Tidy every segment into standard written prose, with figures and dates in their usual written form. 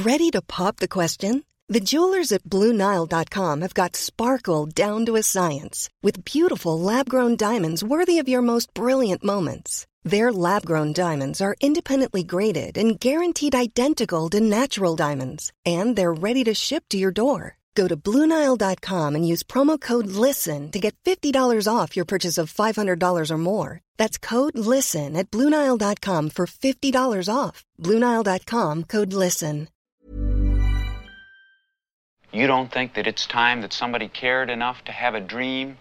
Ready to pop the question? The jewelers at BlueNile.com have got sparkle down to a science with beautiful lab-grown diamonds worthy of your most brilliant moments. Their lab-grown diamonds are independently graded and guaranteed identical to natural diamonds, and they're ready to ship to your door. Go to BlueNile.com and use promo code LISTEN to get $50 off your purchase of $500 or more. That's code LISTEN at BlueNile.com for $50 off. BlueNile.com, code LISTEN. You don't think that it's time that somebody cared enough to have a dream?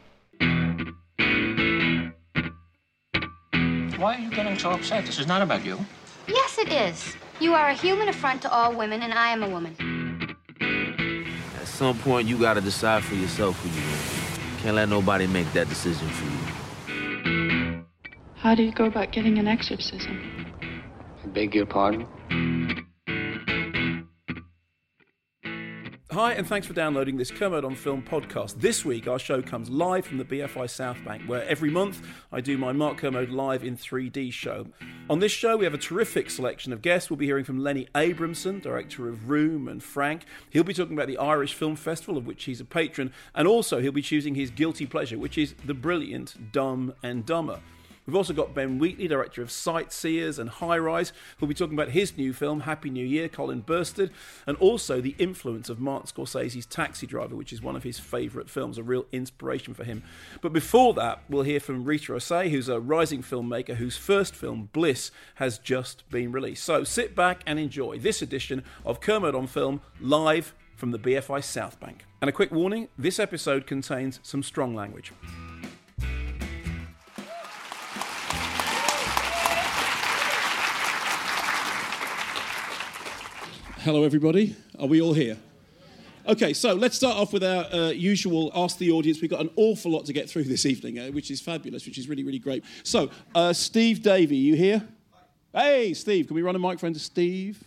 Why are you getting so upset? This is not about you. Yes, it is. You are a human affront to all women, and I am a woman. At some point, you gotta decide for yourself who you are. Can't let nobody make that decision for you. How do you go about getting an exorcism? I beg your pardon? Hi, and thanks for downloading this Kermode on Film podcast. This week, our show comes live from the BFI South Bank, where every month I do my Mark Kermode Live in 3D show. On this show, we have a terrific selection of guests. We'll be hearing from Lenny Abramson, director of Room and Frank. He'll be talking about the Irish Film Festival, of which he's a patron, and also he'll be choosing his guilty pleasure, which is the brilliant Dumb and Dumber. We've also got Ben Wheatley, director of Sightseers and High Rise, who'll be talking about his new film, Happy New Year, Colin Burstead, and also the influence of Martin Scorsese's Taxi Driver, which is one of his favourite films, a real inspiration for him. But before that, we'll hear from Rita Osei, who's a rising filmmaker whose first film, Bliss, has just been released. So sit back and enjoy this edition of Kermode on Film, live from the BFI South Bank. And a quick warning, this episode contains some strong language. Hello, everybody. Are we all here? Okay, so let's start off with our usual Ask the Audience. We've got an awful lot to get through this evening, which is fabulous, which is really, really great. So, Steve Davey, you here? Hey, Steve, can we run a microphone to Steve?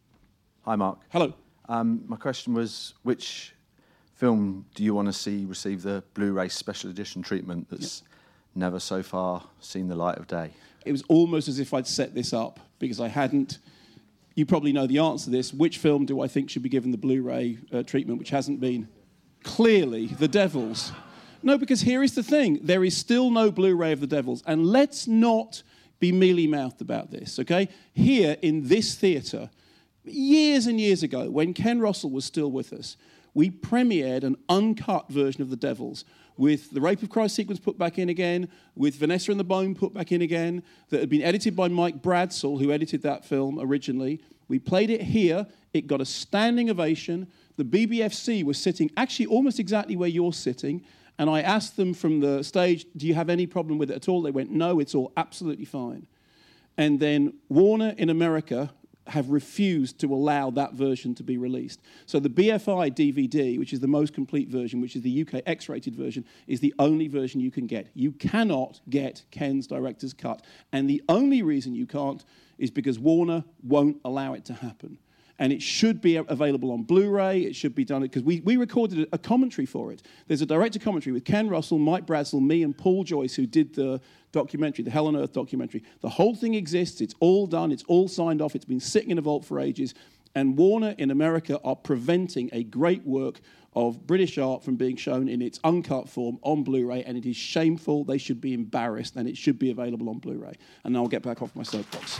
Hi, Mark. Hello. My question was, which film do you want to see receive the Blu-ray special edition treatment that's never so far seen the light of day? It was almost as if I'd set this up, because I hadn't. You probably know the answer to this. Which film do I think should be given the Blu-ray treatment, which hasn't been? Clearly, The Devils. No, because here is the thing. There is still no Blu-ray of The Devils. And let's not be mealy-mouthed about this, okay? Here, in this theatre, years and years ago, when Ken Russell was still with us, we premiered an uncut version of The Devils with the Rape of Christ sequence put back in again, with Vanessa and the Bone put back in again, that had been edited by Mike Bradsell, who edited that film originally. We played it here. It got a standing ovation. The BBFC was sitting actually almost exactly where you're sitting, and I asked them from the stage, do you have any problem with it at all? They went, no, it's all absolutely fine. And then Warner in America have refused to allow that version to be released. So the BFI DVD, which is the most complete version, which is the UK X-rated version, is the only version you can get. You cannot get Ken's director's cut. And the only reason you can't is because Warner won't allow it to happen. And it should be available on Blu-ray. It should be done, because we recorded a commentary for it. There's a director commentary with Ken Russell, Mike Bradsell, me, and Paul Joyce, who did the documentary, the Hell on Earth documentary. The whole thing exists. It's all done. It's all signed off. It's been sitting in a vault for ages. And Warner in America are preventing a great work of British art from being shown in its uncut form on Blu-ray, and it is shameful. They should be embarrassed, and it should be available on Blu-ray. And now I'll get back off my soapbox.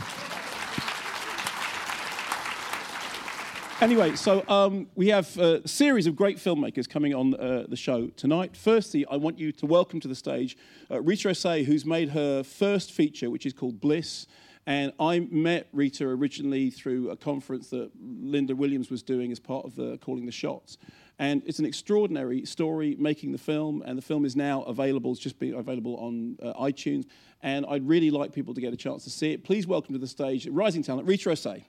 Anyway, so we have a series of great filmmakers coming on the show tonight. Firstly, I want you to welcome to the stage Rita Osei, who's made her first feature, which is called Bliss. And I met Rita originally through a conference that Linda Williams was doing as part of the Calling the Shots. And it's an extraordinary story making the film, and the film is now available. It's just been available on iTunes. And I'd really like people to get a chance to see it. Please welcome to the stage rising talent, Rita Osei.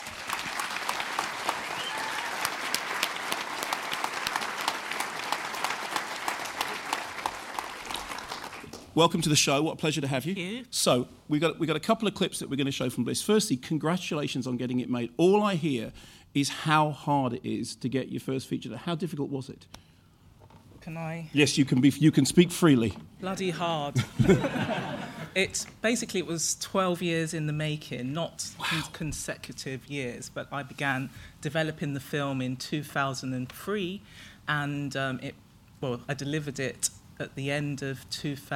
Welcome to the show. What a pleasure to have you. Thank you. So we've got a couple of clips that we're going to show from Bliss. Firstly, congratulations on getting it made. All I hear is how hard it is to get your first feature. How difficult was it? Can I? Yes, you can speak freely. Bloody hard. It was 12 years in the making, not consecutive years, but I began developing the film in 2003, and I delivered it at the end of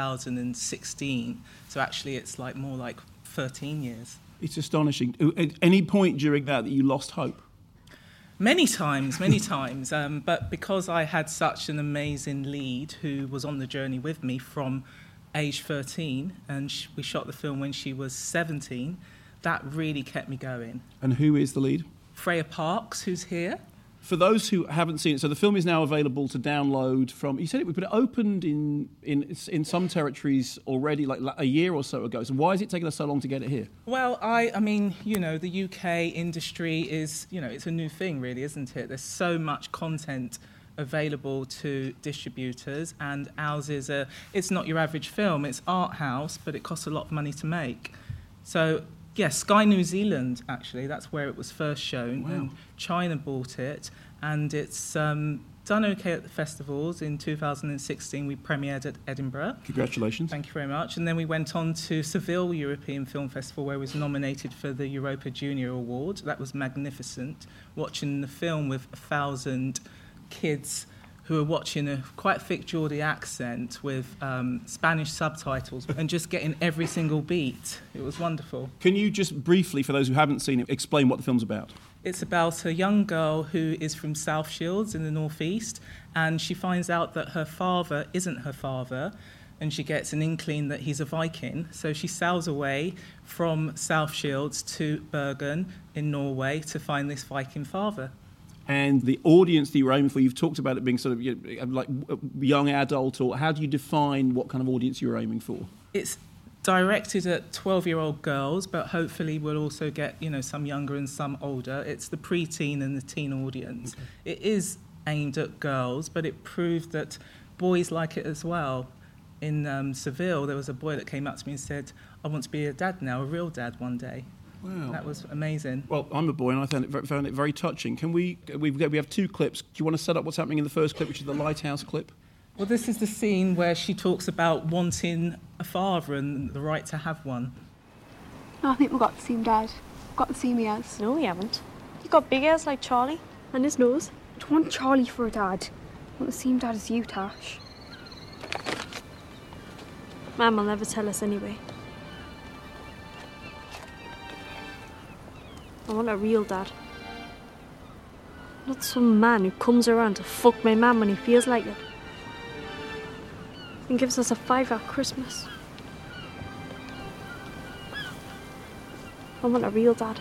2016. So actually, it's more like 13 years. It's astonishing. At any point during that you lost hope? Many times. But because I had such an amazing lead who was on the journey with me from age 13, and we shot the film when she was 17, that really kept me going. And who is the lead? Freya Parks, who's here. For those who haven't seen it, so the film is now available to download from... You said it opened in some territories already, like a year or so ago. So why is it taking us so long to get it here? Well, I mean, the UK industry is, it's a new thing, really, isn't it? There's so much content available to distributors, and ours is it's not your average film. It's art house, but it costs a lot of money to make. So... Yes, Sky New Zealand, actually, that's where it was first shown. Wow. And China bought it, and it's done okay at the festivals. In 2016, we premiered at Edinburgh. Congratulations. Thank you very much. And then we went on to Seville European Film Festival, where it was nominated for the Europa Junior Award. That was magnificent, watching the film with 1,000 kids who are watching a quite thick Geordie accent with Spanish subtitles and just getting every single beat. It was wonderful. Can you just briefly, for those who haven't seen it, explain what the film's about? It's about a young girl who is from South Shields in the northeast, and she finds out that her father isn't her father, and she gets an inkling that he's a Viking. So she sails away from South Shields to Bergen in Norway to find this Viking father. And the audience that you're aiming for, you've talked about it being sort of like young adult, or how do you define what kind of audience you're aiming for? It's directed at 12-year-old girls, but hopefully we'll also get, some younger and some older. It's the pre-teen and the teen audience. Okay. It is aimed at girls, but it proved that boys like it as well. In Seville, there was a boy that came up to me and said, I want to be a dad now, a real dad one day. Wow. That was amazing. Well, I'm a boy, and I found it very touching. We have two clips. Do you want to set up what's happening in the first clip, which is the lighthouse clip? Well, this is the scene where she talks about wanting a father and the right to have one. I think we've got the same dad. We've got the same ears. No, we haven't. You've got big ears like Charlie. And his nose. I don't want Charlie for a dad. I want the same dad as you, Tash. Mum will never tell us anyway. I want a real dad. Not some man who comes around to fuck my mum when he feels like it. And gives us a $5 at Christmas. I want a real dad.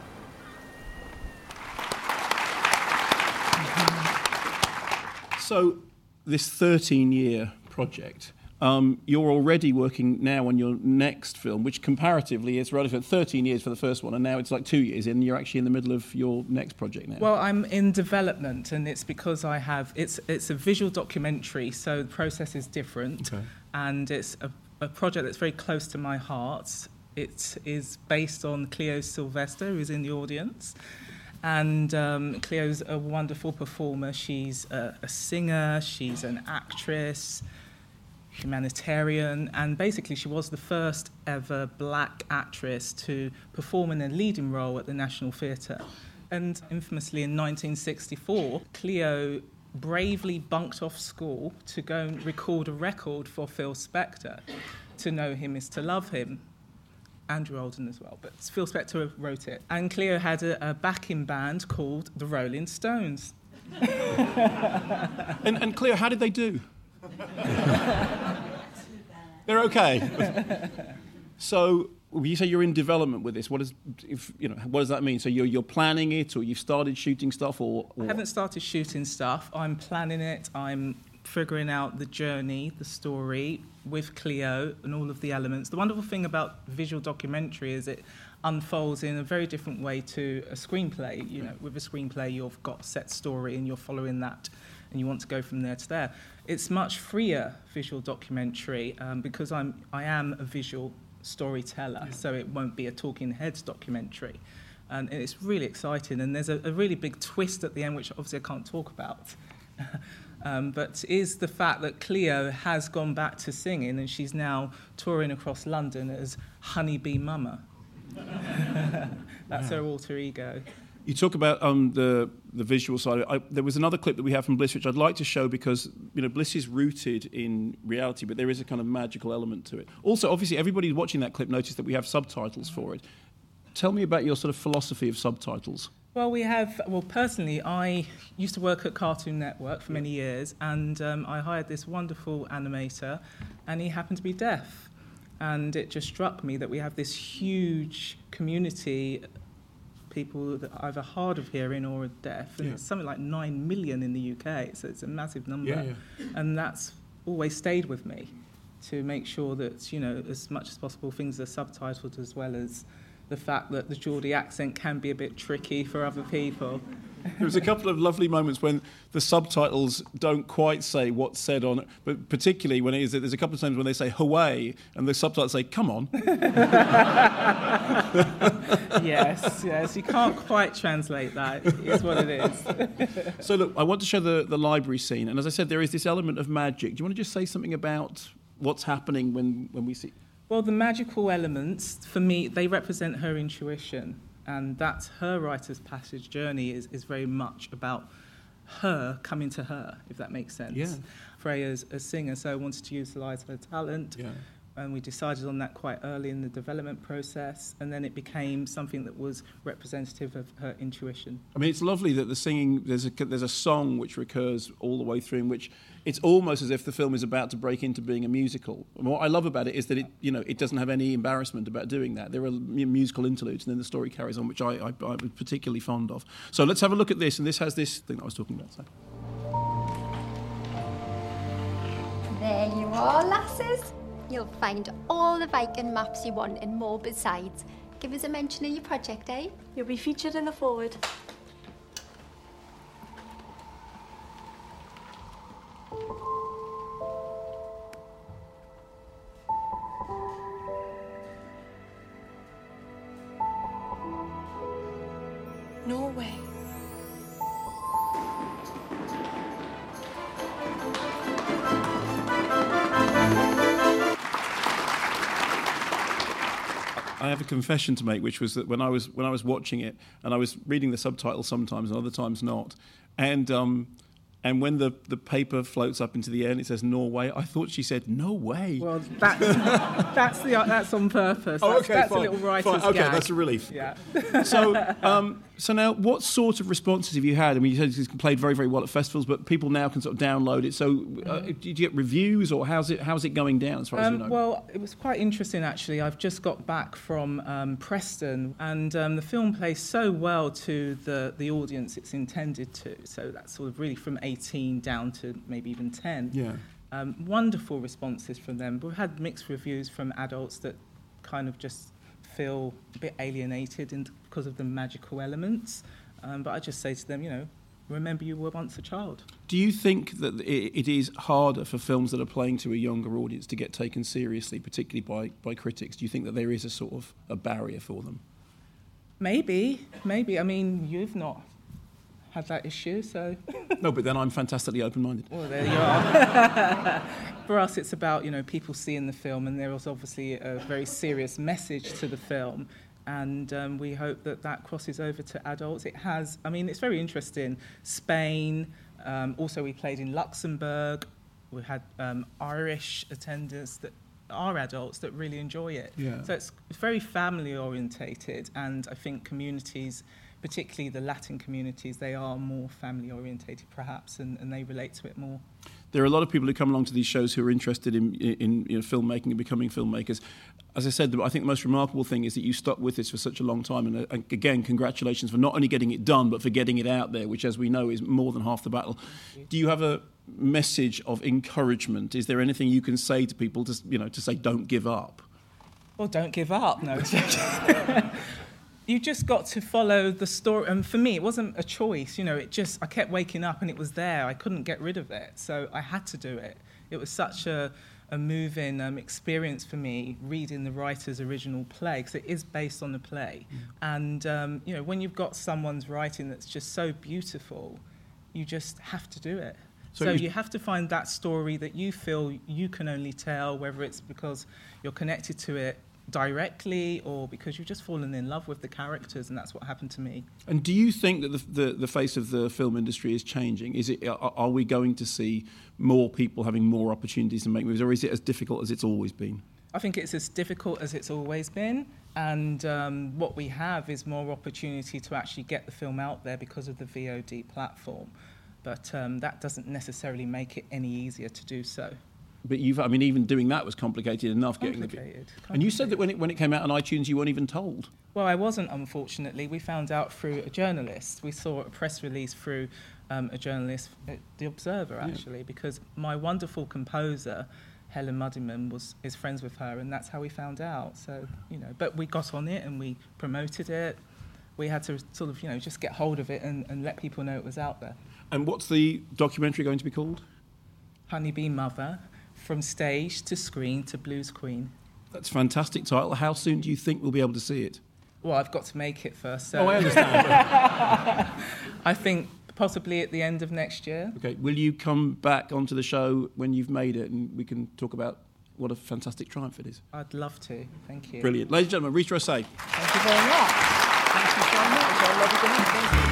So, this 13-year project, you're already working now on your next film, which comparatively is relative. 13 years for the first one, and now it's like 2 years in, and you're actually in the middle of your next project now. Well, I'm in development, and it's because it's a visual documentary, so the process is different, okay. And it's a project that's very close to my heart. It is based on Cleo Sylvester, who's in the audience. And Cleo's a wonderful performer. She's a singer, she's an actress, humanitarian, and basically she was the first ever black actress to perform in a leading role at the National Theatre. And infamously in 1964, Cleo bravely bunked off school to go and record a record for Phil Spector. To Know Him Is to Love Him. Andrew Alden as well, but Phil Spector wrote it. And Cleo had a backing band called the Rolling Stones. and Cleo, how did they do? They're okay. So you say you're in development with this. What does that mean? So you're planning it, or you've started shooting stuff, or? I haven't started shooting stuff. I'm planning it. I'm figuring out the journey, the story with Cleo and all of the elements. The wonderful thing about visual documentary is it unfolds in a very different way to a screenplay. With a screenplay, you've got a set story and you're following that, and you want to go from there to there. It's much freer visual documentary because I am a visual storyteller, so it won't be a talking heads documentary. And it's really exciting, and there's a really big twist at the end, which obviously I can't talk about. but is the fact that Cleo has gone back to singing and she's now touring across London as Honeybee Mama. That's her alter ego. You talk about the visual side. There was another clip that we have from Bliss, which I'd like to show because Bliss is rooted in reality, but there is a kind of magical element to it. Also, obviously, everybody watching that clip noticed that we have subtitles for it. Tell me about your sort of philosophy of subtitles. Well, personally, I used to work at Cartoon Network for many years, and I hired this wonderful animator, and he happened to be deaf. And it just struck me that we have this huge community, people that are either hard of hearing or are deaf, and it's something like 9 million in the UK, so it's a massive number. And that's always stayed with me, to make sure that, as much as possible, things are subtitled, as well as the fact that the Geordie accent can be a bit tricky for other people. There was a couple of lovely moments when the subtitles don't quite say what's said on it, but particularly when there's a couple of times when they say "Hooray" and the subtitles say "Come on." Yes, you can't quite translate that. It's what it is. So look, I want to show the library scene, and as I said, there is this element of magic. Do you want to just say something about what's happening when we see? Well, the magical elements, for me, they represent her intuition. And that's her writer's passage journey is very much about her coming to her, if that makes sense. Yeah. Freya's a singer, so I wanted to utilise her talent. Yeah. And we decided on that quite early in the development process, and then it became something that was representative of her intuition. I mean, it's lovely that the singing, there's a song which recurs all the way through, in which it's almost as if the film is about to break into being a musical. And what I love about it is that it doesn't have any embarrassment about doing that. There are musical interludes, and then the story carries on, which I was particularly fond of. So let's have a look at this, and this has this thing that I was talking about. So. There you are, lasses. You'll find all the Viking maps you want and more besides. Give us a mention in your project, eh? You'll be featured in the forward. Norway. I have a confession to make, which was that when I was watching it, and I was reading the subtitles sometimes and other times not, and when the paper floats up into the air and it says Norway, I thought she said no way. Well, that's on purpose. That's a little writer's gag. Okay, that's a relief. Yeah. So now, what sort of responses have you had? I mean, you said it's played very, very well at festivals, but people now can sort of download it. So, did you get reviews, or how's it going down as far as you know? Well, it was quite interesting actually. I've just got back from Preston, and the film plays so well to the audience it's intended to. So that's sort of really from 18 down to maybe even 10. Yeah. Wonderful responses from them. We've had mixed reviews from adults that kind of just feel a bit alienated because of the magical elements. But I just say to them, remember you were once a child. Do you think that it is harder for films that are playing to a younger audience to get taken seriously, particularly by critics? Do you think that there is a sort of a barrier for them? Maybe. I mean, you've not had that issue, so... No, but then I'm fantastically open-minded. Well, there you are. For us, it's about, people seeing the film, and there was obviously a very serious message to the film, and we hope that crosses over to adults. It has, it's very interesting. Spain, also we played in Luxembourg. We had Irish attendants that are adults that really enjoy it. Yeah. So it's very family-orientated, and I think communities, particularly the Latin communities, they are more family-orientated perhaps, and they relate to it more. There are a lot of people who come along to these shows who are interested in filmmaking and becoming filmmakers. As I said, I think the most remarkable thing is that you stuck with this for such a long time. And again, congratulations for not only getting it done, but for getting it out there, which, as we know, is more than half the battle. Do you have a message of encouragement? Is there anything you can say to people to say don't give up? Well, don't give up. No. You just got to follow the story. And for me, it wasn't a choice. I kept waking up and it was there. I couldn't get rid of it. So I had to do it. It was such a moving experience for me, reading the writer's original play, because it is based on the play. And, when you've got someone's writing that's just so beautiful, you just have to do it. So you have to find that story that you feel you can only tell, whether it's because you're connected to it directly or because you've just fallen in love with the characters, and that's what happened to me. And do you think that the face of the film industry is changing? Are we going to see more people having more opportunities to make movies, or is it as difficult as it's always been? I think it's as difficult as it's always been, and what we have is more opportunity to actually get the film out there because of the VOD platform. But that doesn't necessarily make it any easier to do so. But even doing that was complicated enough. Complicated. And you said that when it came out on iTunes, you weren't even told. Well, I wasn't, unfortunately. We found out through a journalist. We saw a press release through a journalist at The Observer, actually, because my wonderful composer, Helen Muddiman, is friends with her, and that's how we found out. So, but we got on it and we promoted it. We had to sort of, just get hold of it and let people know it was out there. And what's the documentary going to be called? Honeybee Mother, From Stage to Screen to Blues Queen. That's a fantastic title. How soon do you think we'll be able to see it? Well, I've got to make it first. So. Oh, I understand. I think possibly at the end of next year. Okay. Will you come back onto the show when you've made it and we can talk about what a fantastic triumph it is? I'd love to. Thank you. Brilliant. Ladies and gentlemen, Rita Osei. Thank you very much. Thank you so much. I love you. Thank you.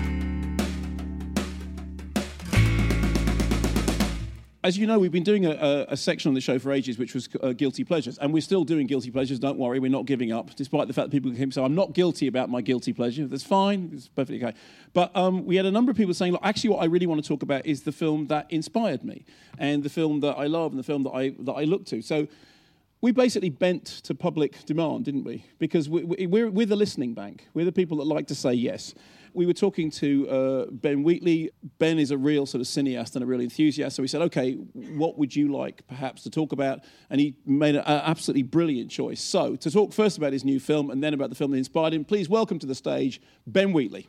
As you know, we've been doing a section on the show for ages, which was Guilty Pleasures. And we're still doing Guilty Pleasures, don't worry, we're not giving up, despite the fact that people can say, I'm not guilty about my guilty pleasure. That's fine, it's perfectly okay. But we had a number of people saying, look, actually what I really want to talk about is the film that inspired me, and the film that I love, and the film that I look to. So we basically bent to public demand, didn't we? Because we're the listening bank. We're the people that like to say yes. We were talking to Ben Wheatley. Ben is a real sort of cineast and a real enthusiast. So we said, OK, what would you like perhaps to talk about? And he made an absolutely brilliant choice. So to talk first about his new film and then about the film that inspired him, please welcome to the stage Ben Wheatley.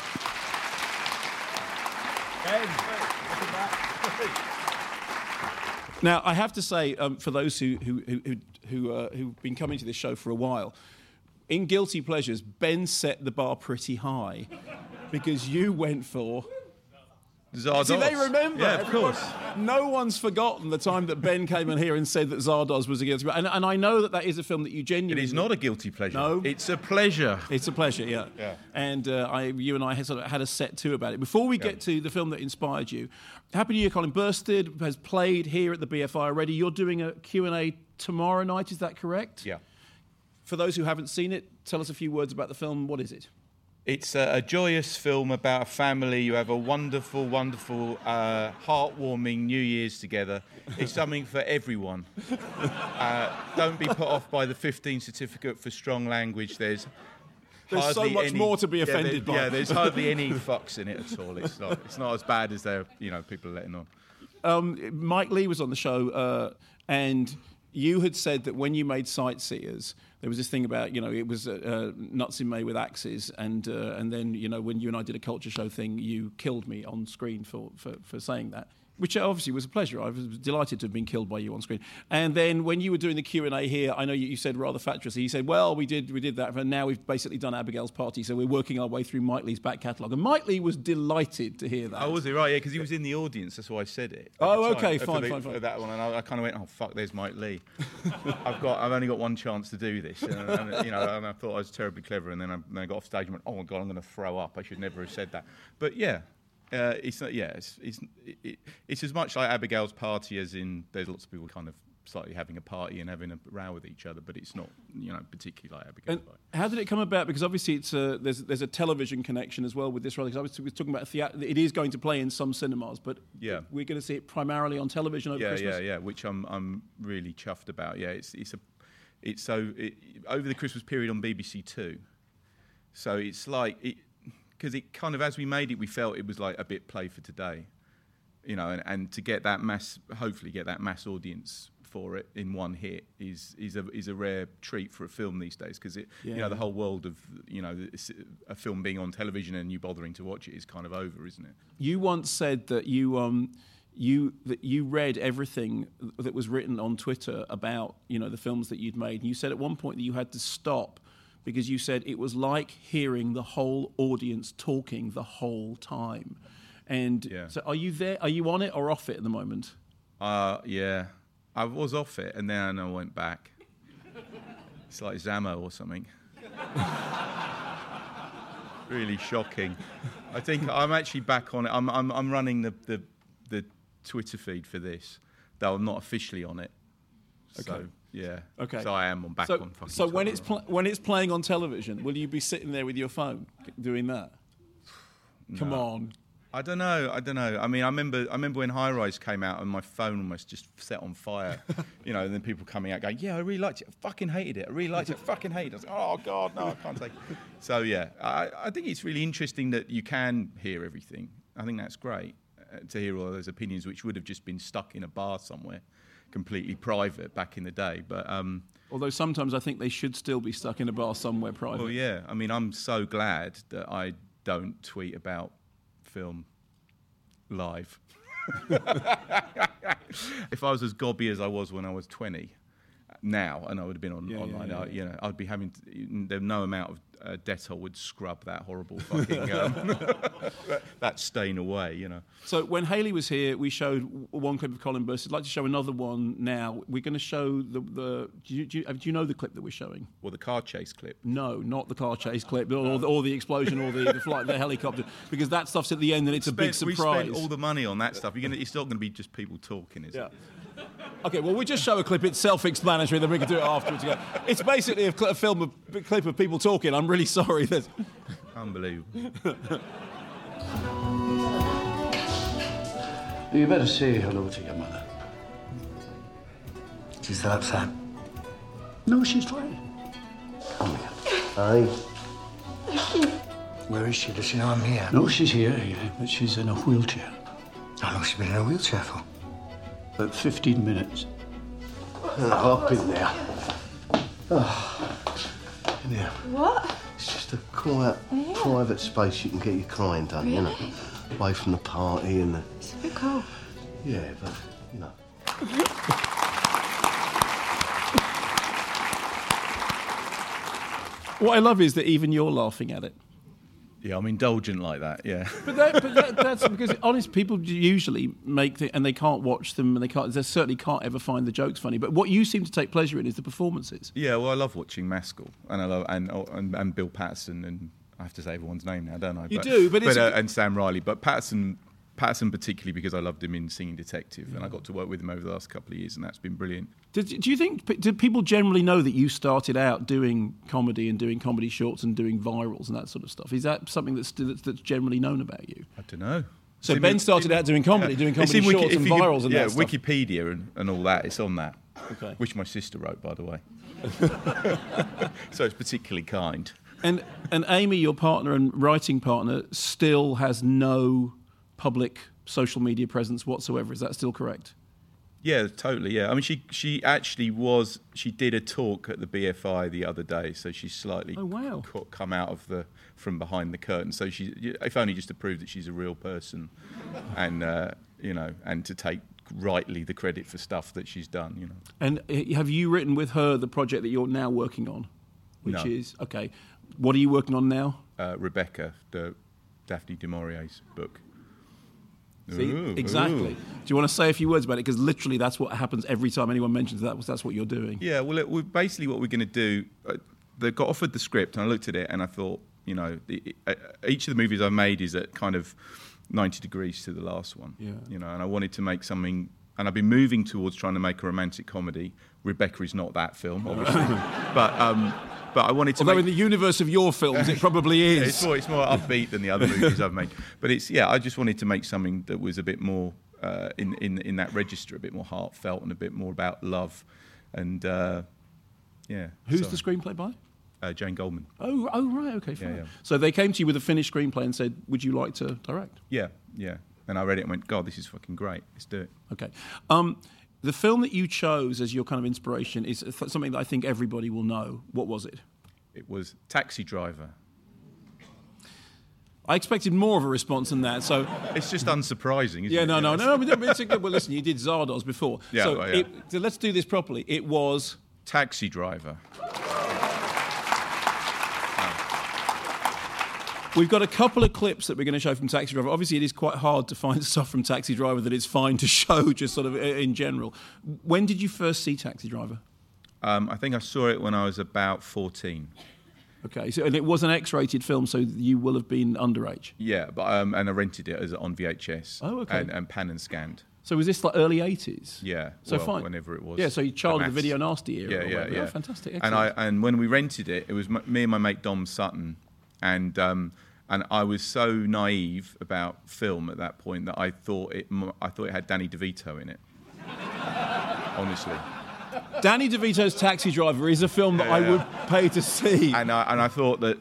Ben, welcome back. Now, I have to say, for those who've been coming to this show for a while, in Guilty Pleasures, Ben set the bar pretty high because you went for Zardoz. See, they remember. Yeah, of course. No one's forgotten the time that Ben came in here and said that Zardoz was a guilty pleasure. And I know that is a film that you genuinely... It is not a guilty pleasure. No. It's a pleasure. It's a pleasure, yeah. And you and I had a set too about it. Before we get to the film that inspired you, Happy New Year, Colin Burstead has played here at the BFI already. You're doing a Q&A tomorrow night, is that correct? Yeah. For those who haven't seen it, tell us a few words about the film. What is it? It's a joyous film about a family. You have a wonderful, wonderful, heartwarming New Year's together. It's something for everyone. Don't be put off by the 15 certificate for strong language. There's so much more to be offended by. Yeah, there's hardly any fucks in it at all. It's not as bad as people are letting on. Mike Leigh was on the show, and you had said that when you made Sightseers, there was this thing about, it was nuts in May with axes, and then, when you and I did a culture show thing, you killed me on screen for saying that, which obviously was a pleasure. I was delighted to have been killed by you on screen. And then when you were doing the Q&A here, I know you said rather fatuously, you said, well, we did that, and now we've basically done Abigail's Party, so we're working our way through Mike Leigh's back catalogue. And Mike Leigh was delighted to hear that. Oh, was he? Right, yeah, because he was in the audience, that's why I said it. Oh, okay, fine. For that one, and I kind of went, oh, fuck, there's Mike Leigh. I've only got one chance to do this. And I thought I was terribly clever, and then I got off stage and went, oh, my God, I'm going to throw up. I should never have said that. But, yeah. It's as much like Abigail's Party as in there's lots of people kind of slightly having a party and having a row with each other, but it's not particularly like Abigail's Party. How did it come about? Because obviously there's a television connection as well with this, because I was talking about it is going to play in some cinemas, but we're going to see it primarily on television over Christmas. Yeah, which I'm really chuffed about. Yeah, it's over the Christmas period on BBC Two, so it's like it. Because it kind of, as we made it, we felt it was like a bit play for today, and to get that hopefully get that mass audience for it in one hit is a rare treat for a film these days. Because the whole world of a film being on television and you bothering to watch it is kind of over, isn't it? You once said that you read everything that was written on Twitter about the films that you'd made. And you said at one point that you had to stop, because you said it was like hearing the whole audience talking the whole time. And so are you there? Are you on it or off it at the moment? Yeah. I was off it, and then I went back. It's like Zammo or something. Really shocking. I think I'm actually back on it. I'm running the Twitter feed for this, though I'm not officially on it. Okay. So yeah. Okay. So I am back on fucking. So when Twitter. when it's playing on television, will you be sitting there with your phone doing that? No. Come on. I don't know. I mean, I remember when High Rise came out and my phone almost just set on fire. And then people coming out going, "Yeah, I really liked it. I fucking hated it. I really liked it. I fucking hated it." I was like, "Oh God, no, I can't take it." So yeah, I think it's really interesting that you can hear everything. I think that's great to hear all those opinions, which would have just been stuck in a bar somewhere, completely private back in the day. But although sometimes I think they should still be stuck in a bar somewhere private. Well, yeah. I mean, I'm so glad that I don't tweet about film live. If I was as gobby as I was when I was 20 now, and I would have been online, I'd be having no amount of Dettol would scrub that horrible fucking that stain away. So when Hayley was here, we showed one clip of Colin Burst. I'd like to show another one now. We're going to show the do you know the clip that we're showing? Well, the car chase clip. No, not the car chase clip, or the explosion, or the flight, the helicopter, because that stuff's at the end and it's a big surprise. We spent all the money on that stuff. It's not going to be just people talking, is it? Okay, well, we just show a clip. It's self-explanatory. Then we can do it afterwards. It's basically a clip of people talking. I'm really sorry. Unbelievable. You better say hello to your mother. She's still upset? No, she's fine. Come here. Aye. Where is she? Does she know I'm here? No, she's here, but she's in a wheelchair. How long has she been in a wheelchair for? About 15 minutes. I've been there. In here. What? It's just a quiet, private space you can get your crying done, away from the party and the... It's a bit cold. Yeah, but, What I love is that even you're laughing at it. Yeah, I'm indulgent like that, yeah. But that's because, honest, people usually make and they can't watch them, and they certainly can't ever find the jokes funny. But what you seem to take pleasure in is the performances. Yeah, well, I love watching Maskell, and I love and Bill Patterson, and I have to say everyone's name now, don't I? You do, but it's... and Sam Riley, but Patterson particularly because I loved him in Singing Detective, and I got to work with him over the last couple of years, and that's been brilliant. Do you think, do people generally know that you started out doing comedy and doing comedy shorts and doing virals and that sort of stuff? Is that something that's generally known about you? I don't know. So Ben started out doing comedy shorts and virals and that stuff. Wikipedia and all that, it's on that, which my sister wrote, by the way. So it's particularly kind. And Amy, your partner and writing partner, still has no public social media presence whatsoever. Is that still correct? Yeah, totally. Yeah, I mean, she did a talk at the BFI the other day, so she's slightly come out of from behind the curtain. So if only just to prove that she's a real person, and and to take rightly the credit for stuff that she's done. And have you written with her the project that you're now working on, which is okay? What are you working on now? Rebecca, the Daphne du Maurier's book. See, exactly. Do you want to say a few words about it? Because literally that's what happens every time anyone mentions that. That's what you're doing. Yeah, well, basically what we're going to do, they got offered the script, and I looked at it, and I thought, each of the movies I've made is at kind of 90 degrees to the last one. Yeah. And I wanted to make something, and I've been moving towards trying to make a romantic comedy. Rebecca is not that film, obviously, but I wanted to. Although in the universe of your films, it probably is. Yeah, it's more upbeat than the other movies I've made. But I just wanted to make something that was a bit more in that register, a bit more heartfelt and a bit more about love. And Who's the screenplay by? Jane Goldman. Oh, right, okay, fine. Yeah. So they came to you with a finished screenplay and said, "Would you like to direct?" Yeah. And I read it and went, "God, this is fucking great. Let's do it." Okay. The film that you chose as your kind of inspiration is something that I think everybody will know. What was it? It was Taxi Driver. I expected more of a response than that. So it's just unsurprising, isn't it? No. But it's a good. Well, listen, you did Zardoz before. Yeah, so let's do this properly. It was Taxi Driver. We've got a couple of clips that we're going to show from Taxi Driver. Obviously, it is quite hard to find stuff from Taxi Driver that is fine to show, just sort of in general. When did you first see Taxi Driver? I think I saw it when I was about 14. Okay, so and it was an X-rated film, so you will have been underage. Yeah, but and I rented it on VHS. Oh, okay. And pan and scanned. So was this like early 80s? Yeah. So well, fine. Whenever it was. Yeah, so you child of the video nasty era. Yeah. Oh, fantastic. Excellent. And when we rented it, it was me and my mate Dom Sutton, and I was so naive about film at that point that I thought it had Danny DeVito in it. Honestly. Danny DeVito's Taxi Driver is a film that I would pay to see. And I thought that,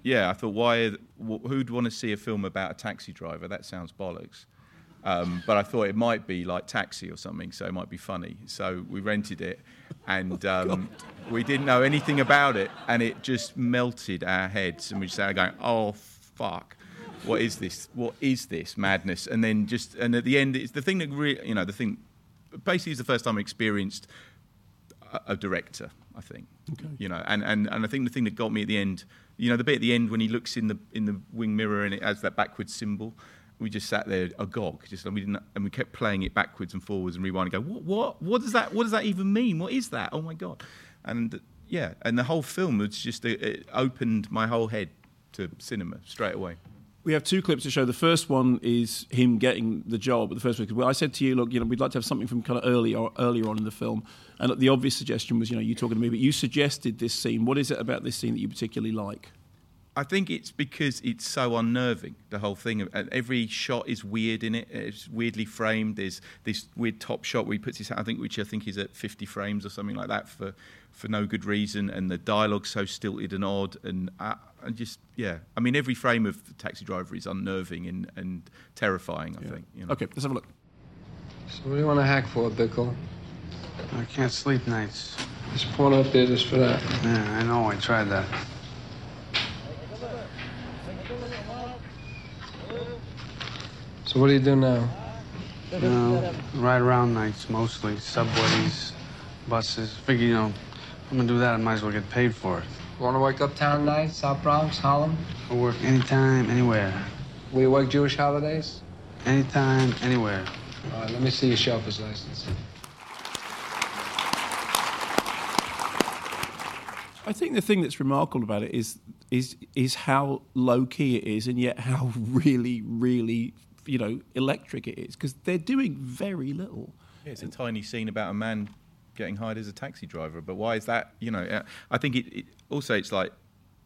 who'd want to see a film about a taxi driver? That sounds bollocks. But I thought it might be like Taxi or something, so it might be funny. So we rented it, and we didn't know anything about it, and it just melted our heads, and we just started going, "Oh fuck, what is this? What is this madness?" And then and at the end, it's the thing that basically is the first time I experienced a director, I think. Okay. And I think the thing that got me at the end, the bit at the end when he looks in the wing mirror and it has that backwards symbol. We just sat there agog, and we kept playing it backwards and forwards and rewinding. And go, what does that even mean? What is that? Oh my god! And and the whole film was just it opened my whole head to cinema straight away. We have two clips to show. The first one is him getting the job at the first week. Well, I said to you, look, we'd like to have something from kind of earlier on in the film, and the obvious suggestion was, you talking to me, but you suggested this scene. What is it about this scene that you particularly like? I think it's because it's so unnerving, the whole thing. Every shot is weird in it. It's weirdly framed. There's this weird top shot where he puts his hand, which I think is at 50 frames or something like that for no good reason. And the dialogue's so stilted and odd. And every frame of the Taxi Driver is unnerving and terrifying, I think. Okay, let's have a look. So what do you want to hack for, Bickle? I can't sleep nights. There's porn up there just for that. Yeah, I know. I tried that. So what do you do now? Ride around nights, mostly. Subways, buses. Figure, I'm gonna do that, I might as well get paid for it. Want to work uptown nights, South Bronx, Harlem? I'll work anytime, anywhere. Will you work Jewish holidays? Anytime, anywhere. All right, let me see your chauffeur's license. I think the thing that's remarkable about it is how low key it is, and yet how really, really, electric it is, because they're doing very little. Yeah, it's a tiny scene about a man getting hired as a taxi driver, but why is that? I think it also it's like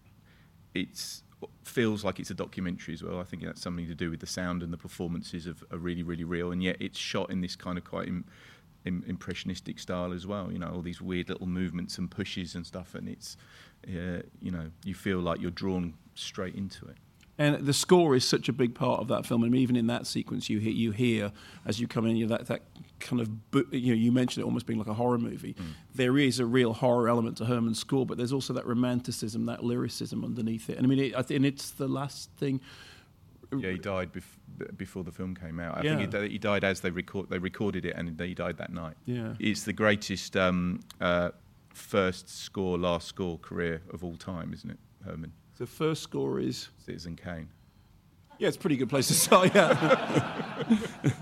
feels like it's a documentary as well. I think that's something to do with the sound and the performances are really, really real, and yet it's shot in this kind of quite impressionistic style as well. All these weird little movements and pushes and stuff, and it's you feel like you're drawn straight into it. And the score is such a big part of that film. I mean, even in that sequence, you hear as you come in, that kind of, you mentioned it almost being like a horror movie. There is a real horror element to Herman's score, but there's also that romanticism, that lyricism underneath it. And I mean, it's the last thing. Yeah, he died before the film came out. I think he died as they recorded it, and he died that night. Yeah, it's the greatest first score, last score career of all time, isn't it, Herman? The first score is Citizen Kane. Yeah, it's a pretty good place to start. Yeah.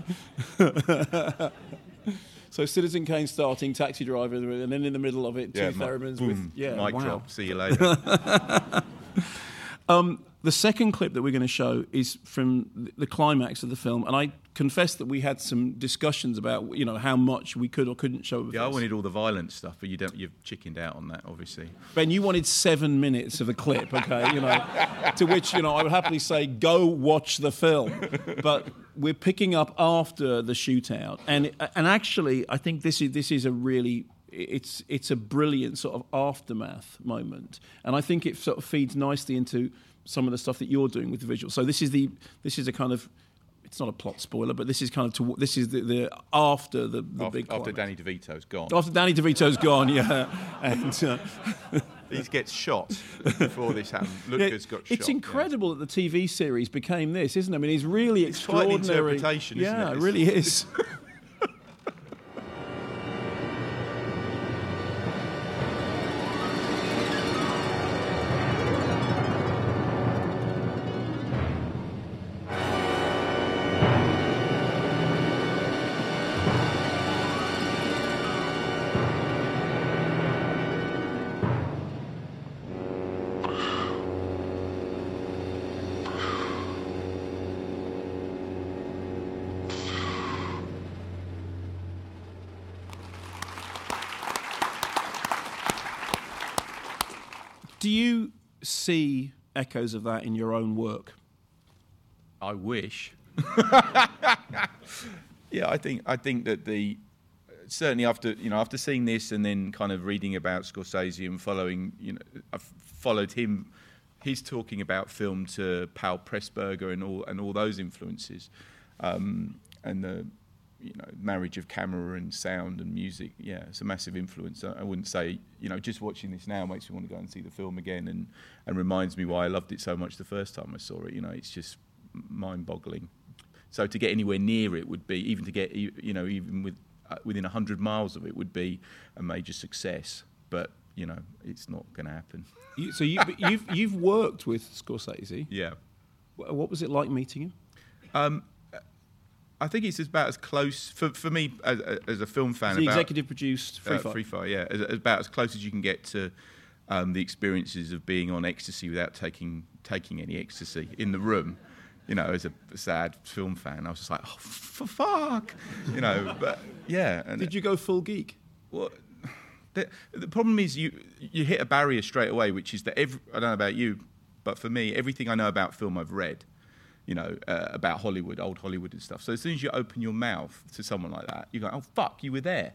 So Citizen Kane starting, Taxi Driver, and then in the middle of it, two theremins with mic drop. See you later. The second clip that we're going to show is from the climax of the film, and I confess that we had some discussions about how much we could or couldn't show. Yeah, I wanted all the violent stuff, but you've chickened out on that, obviously. Ben, you wanted 7 minutes of a clip, okay? To which I would happily say, go watch the film. But we're picking up after the shootout, and actually, I think this is a really. It's a brilliant sort of aftermath moment, and I think it sort of feeds nicely into some of the stuff that you're doing with the visual. So this is a kind of, it's not a plot spoiler, but this is kind of this is the after the big after Danny DeVito's gone. After Danny DeVito's gone, yeah, and he gets shot before this happened. Lucas got shot. It's incredible that the TV series became this, isn't it? I mean, it's really extraordinary. Quite an interpretation, isn't it? Yeah, it really is. Do you see echoes of that in your own work? I wish. Yeah, I think that certainly after seeing this and then kind of reading about Scorsese and following, I've followed him. He's talking about film to Powell Pressburger and all those influences, and the marriage of camera and sound and music. Yeah, it's a massive influence. I wouldn't say just watching this now makes me want to go and see the film again and reminds me why I loved it so much the first time I saw it. It's just mind-boggling. So to get anywhere near it would be, even to get even within 100 miles of it would be a major success. But it's not going to happen. So you've worked with Scorsese. Yeah. What was it like meeting him? I think it's about as close for me as a film fan. The executive produced Free Fire. Free Fire, yeah, about as close as you can get to the experiences of being on ecstasy without taking any ecstasy in the room. As a sad film fan, I was just like, oh, for fuck, But yeah. And did you go full geek? Well, the problem is you hit a barrier straight away, which is that I don't know about you, but for me, everything I know about film I've read, about Hollywood, old Hollywood and stuff. So as soon as you open your mouth to someone like that, you go, oh fuck, you were there,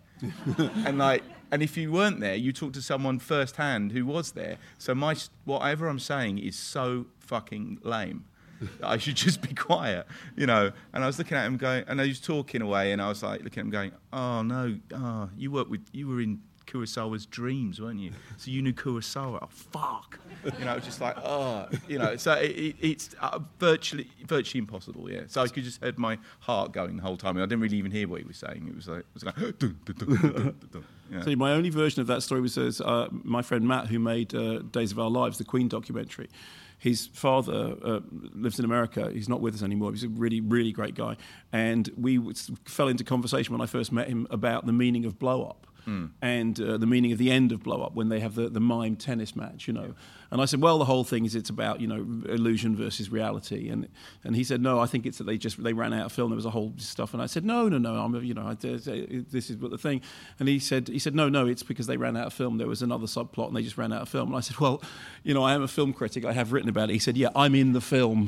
and if you weren't there, you talk to someone firsthand who was there. So whatever I'm saying is so fucking lame. I should just be quiet, And I was looking at him going, and he was talking away, and I was like looking at him going, oh no, you were in Kurosawa's Dreams, weren't you? So you knew Kurosawa. Oh fuck, It's just like, So it's virtually impossible, yeah. So I could just heard my heart going the whole time. I didn't really even hear what he was saying. It was like dun, dun, dun, dun, dun, dun. Yeah. So my only version of that story was my friend Matt, who made Days of Our Lives, the Queen documentary. His father lives in America. He's not with us anymore. He's a really, really great guy. And we fell into conversation when I first met him about the meaning of blow up. And the meaning of the end of Blow Up when they have the mime tennis match, And I said, well, the whole thing is it's about illusion versus reality, and he said, no, I think it's that they ran out of film. There was a whole stuff, and I said, no, this is what the thing, and he said no, it's because they ran out of film. There was another subplot, and they just ran out of film. And I said, well, I am a film critic. I have written about it. He said, yeah, I'm in the film.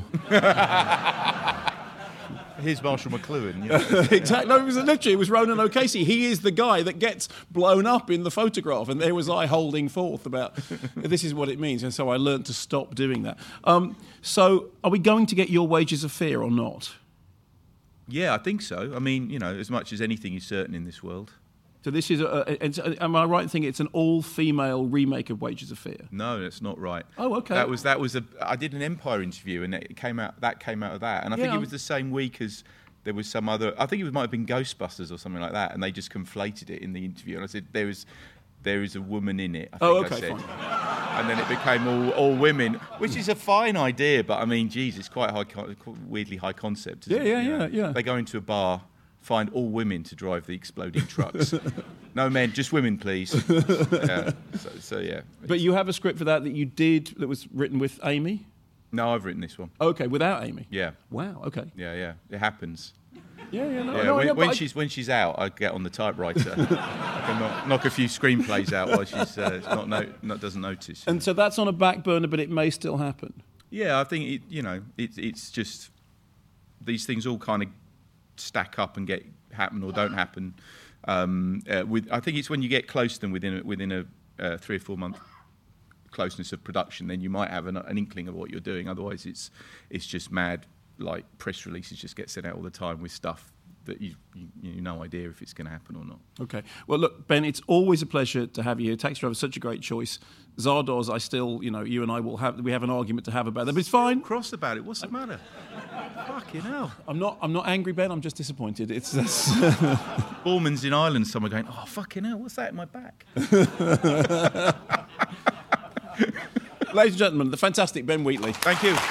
Here's Marshall McLuhan. Exactly. No, it was Ronan O'Casey. He is the guy that gets blown up in the photograph, and there was I holding forth about this is what it means. And so I learned to stop doing that. So are we going to get Your Wages of Fear or not? Yeah, I think so. I mean, as much as anything is certain in this world. So this is, am I right in thinking it's an all-female remake of Wages of Fear? No, that's not right. Oh, okay. I did an Empire interview, and that came out of that. And I think it was the same week as there was some other, I think it might have been Ghostbusters or something like that, and they just conflated it in the interview. And I said, there is a woman in it, I think I said. Fine. And then it became all women, which is a fine idea, but I mean, geez, it's quite weirdly high concept. Yeah. They go into a bar, find all women to drive the exploding trucks. No men, just women, please. Yeah. So yeah. But you have a script for that you did that was written with Amy? No, I've written this one. Okay, without Amy? Yeah. Wow, okay. Yeah. It happens. When she's out, I get on the typewriter. I can knock a few screenplays out while she's doesn't notice. And so that's on a back burner, but it may still happen. Yeah, I think it's just these things all kind of stack up and happen or don't happen. I think it's when you get close to them within a 3 or 4 month closeness of production, then you might have an inkling of what you're doing. Otherwise, it's just mad. Like press releases just get sent out all the time with stuff that you no idea if it's going to happen or not. Okay. Well, look, Ben, it's always a pleasure to have you here. Taxi Driver is such a great choice. Zardoz, I still, you and I we have an argument to have about that, but it's fine. Cross about it. What's the matter? Fucking hell. I'm not angry, Ben. I'm just disappointed. That's Ormonds in Ireland. Someone going, oh fucking hell, what's that in my back? Ladies and gentlemen, the fantastic Ben Wheatley. Thank you.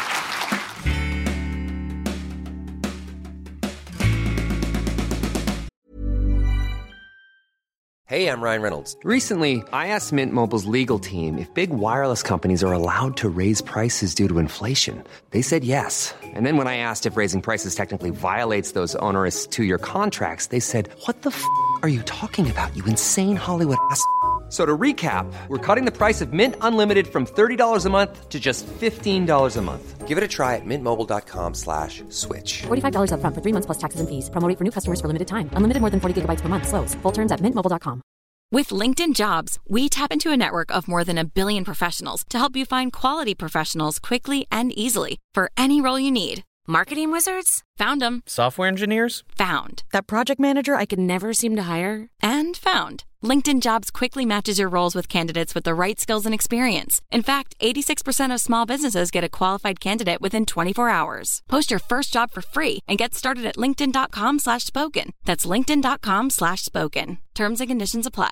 Hey, I'm Ryan Reynolds. Recently, I asked Mint Mobile's legal team if big wireless companies are allowed to raise prices due to inflation. They said yes. And then when I asked if raising prices technically violates those onerous 2-year contracts, they said, what the f*** are you talking about, you insane Hollywood ass f- So to recap, we're cutting the price of Mint Unlimited from $30 a month to just $15 a month. Give it a try at mintmobile.com/switch. $45 up front for 3 months plus taxes and fees. Promo rate for new customers for limited time. Unlimited more than 40 gigabytes per month. Slows full terms at mintmobile.com. With LinkedIn Jobs, we tap into a network of more than 1 billion professionals to help you find quality professionals quickly and easily for any role you need. Marketing wizards? Found them. Software engineers? Found. That project manager I could never seem to hire? And found. LinkedIn Jobs quickly matches your roles with candidates with the right skills and experience. In fact, 86% of small businesses get a qualified candidate within 24 hours. Post your first job for free and get started at linkedin.com/spoken. That's linkedin.com/spoken. Terms and conditions apply.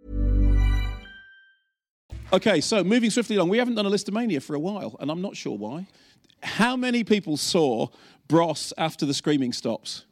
Okay, so moving swiftly along, we haven't done a Listomania for a while, and I'm not sure why. How many people saw Bros after the screaming stops?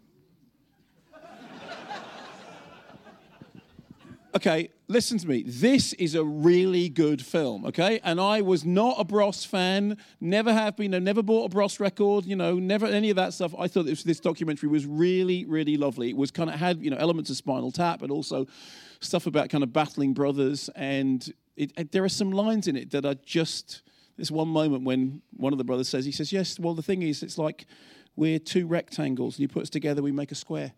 Okay, listen to me. This is a really good film, okay? And I was not a Bros fan, never have been, I never bought a Bros record, never any of that stuff. I thought this documentary was really, really lovely. It was kind of had, elements of Spinal Tap and also stuff about kind of battling brothers. And there are some lines in it that are just, this one moment when one of the brothers says, yes, well, the thing is, it's like we're 2 rectangles and you put us together, we make a square.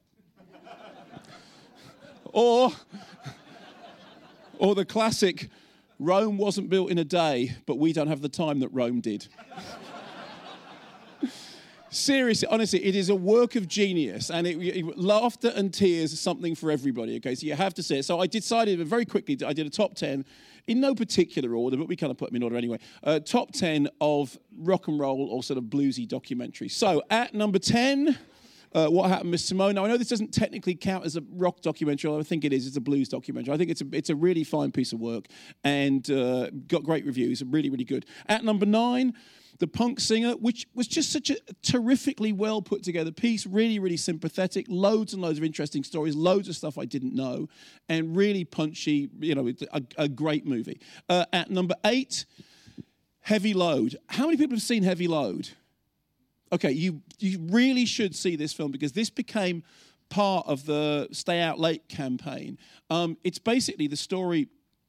Or the classic, Rome wasn't built in a day, but we don't have the time that Rome did. Seriously, honestly, it is a work of genius, and laughter and tears are something for everybody, okay? So you have to see it. So I decided very quickly, I did a top 10, in no particular order, but we kind of put them in order anyway. Top 10 of rock and roll or sort of bluesy documentaries. So at number 10... What Happened, Miss Simone. Now, I know this doesn't technically count as a rock documentary, although I think it is. It's a blues documentary. I think it's a really fine piece of work and got great reviews, really, really good. At number 9, The Punk Singer, which was just such a terrifically well put together piece, really, really sympathetic, loads and loads of interesting stories, loads of stuff I didn't know, and really punchy, a great movie. At number 8, Heavy Load. How many people have seen Heavy Load? Okay, you really should see this film because this became part of the Stay Out Late campaign. It's basically the story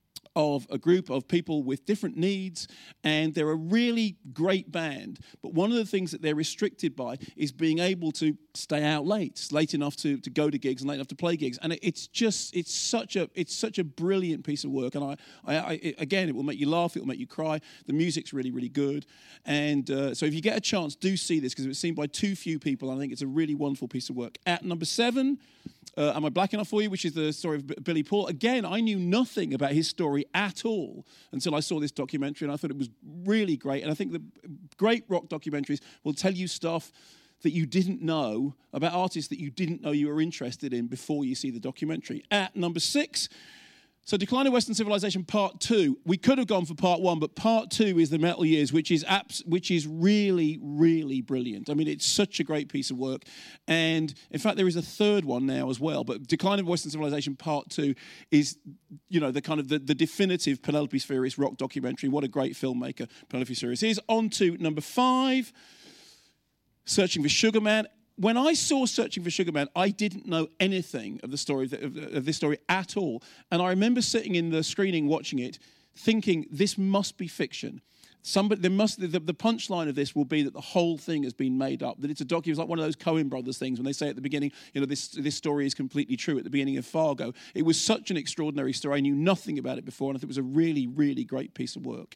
of a group of people with different needs, and they're a really great band. But one of the things that they're restricted by is being able to stay out late enough to go to gigs and late enough to play gigs. And it's such a brilliant piece of work. And again, it will make you laugh, it will make you cry. The music's really, really good. And so if you get a chance, do see this because it was seen by too few people. And I think it's a really wonderful piece of work. At number 7. Am I Black Enough for You, which is the story of Billy Paul. Again, I knew nothing about his story at all until I saw this documentary, and I thought it was really great. And I think the great rock documentaries will tell you stuff that you didn't know about artists that you didn't know you were interested in before you see the documentary. At number 6, so Decline of Western Civilization Part 2. We could have gone for Part 1, but Part 2 is The Metal Years, which is really, really brilliant. I mean, it's such a great piece of work. And, in fact, there is a third one now as well. But Decline of Western Civilization Part 2 is, the kind of the definitive Penelope Spheeris rock documentary. What a great filmmaker Penelope Spheeris is. On to number 5, Searching for Sugar Man. When I saw Searching for Sugar Man, I didn't know anything of the story of this story at all. And I remember sitting in the screening watching it, thinking, this must be fiction. The punchline of this will be that the whole thing has been made up, that it's a documentary. It's like one of those Coen brothers things when they say at the beginning, this story is completely true at the beginning of Fargo. It was such an extraordinary story. I knew nothing about it before, and I think it was a really, really great piece of work.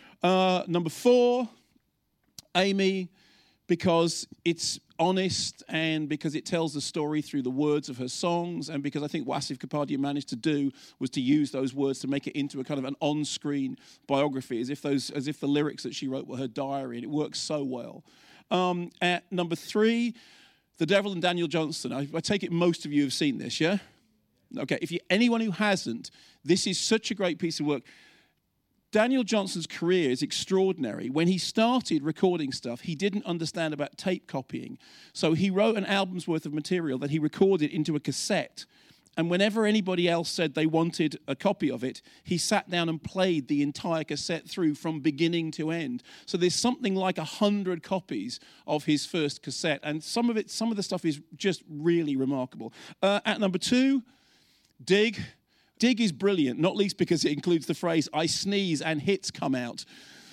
Number 4, Amy, because it's honest and because it tells the story through the words of her songs, and because I think what Asif Kapadia managed to do was to use those words to make it into a kind of an on-screen biography, as if the lyrics that she wrote were her diary, and it works so well. At number 3, The Devil and Daniel Johnston. I take it most of you have seen this, yeah? Okay, anyone who hasn't, this is such a great piece of work. Daniel Johnston's career is extraordinary. When he started recording stuff, he didn't understand about tape copying. So he wrote an album's worth of material that he recorded into a cassette. And whenever anybody else said they wanted a copy of it, he sat down and played the entire cassette through from beginning to end. So there's something like 100 copies of his first cassette. And some of the stuff is just really remarkable. At number 2, Dig. dig is brilliant, not least because it includes the phrase, I sneeze and hits come out.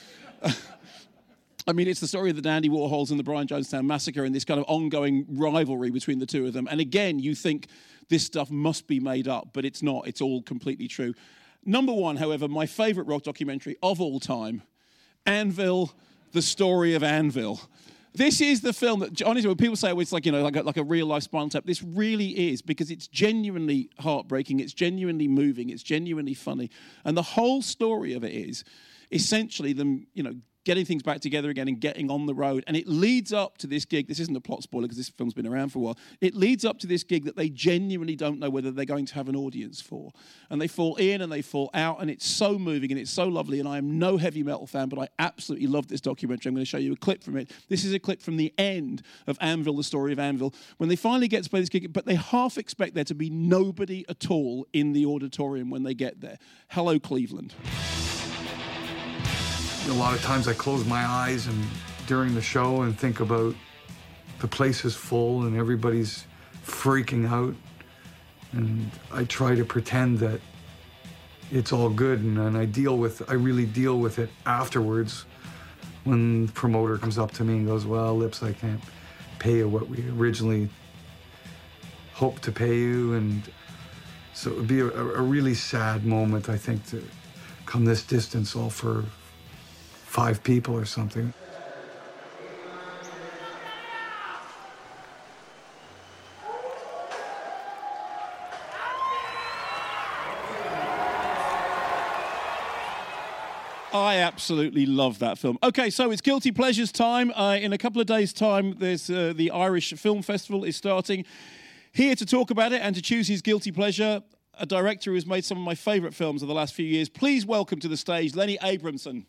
I mean, it's the story of the Dandy Warhols and the Brian Jonestown Massacre and this kind of ongoing rivalry between the two of them. And again, you think this stuff must be made up, but it's not. It's all completely true. Number one, however, my favourite rock documentary of all time, Anvil, The Story of Anvil. This is the film that, honestly, when people say, oh, it's like, like a real-life Spinal Tap, this really is, because it's genuinely heartbreaking, it's genuinely moving, it's genuinely funny. And the whole story of it is essentially them, getting things back together again and getting on the road. And it leads up to this gig. This isn't a plot spoiler because this film's been around for a while. It leads up to this gig that they genuinely don't know whether they're going to have an audience for. And they fall in and they fall out, and it's so moving and it's so lovely. And I am no heavy metal fan, but I absolutely love this documentary. I'm going to show you a clip from it. This is a clip from the end of Anvil, The Story of Anvil, when they finally get to play this gig, but they half expect there to be nobody at all in the auditorium when they get there. Hello, Cleveland. A lot of times I close my eyes and during the show and think about the place is full and everybody's freaking out. And I try to pretend that it's all good, and I really deal with it afterwards when the promoter comes up to me and goes, well, Lips, I can't pay you what we originally hoped to pay you. And so it would be a really sad moment, I think, to come this distance all for 5 people or something. I absolutely love that film. Okay, so it's Guilty Pleasures time. In a couple of days' time, there's the Irish Film Festival is starting. Here to talk about it and to choose his guilty pleasure, a director who's made some of my favourite films of the last few years. Please welcome to the stage Lenny Abrahamson.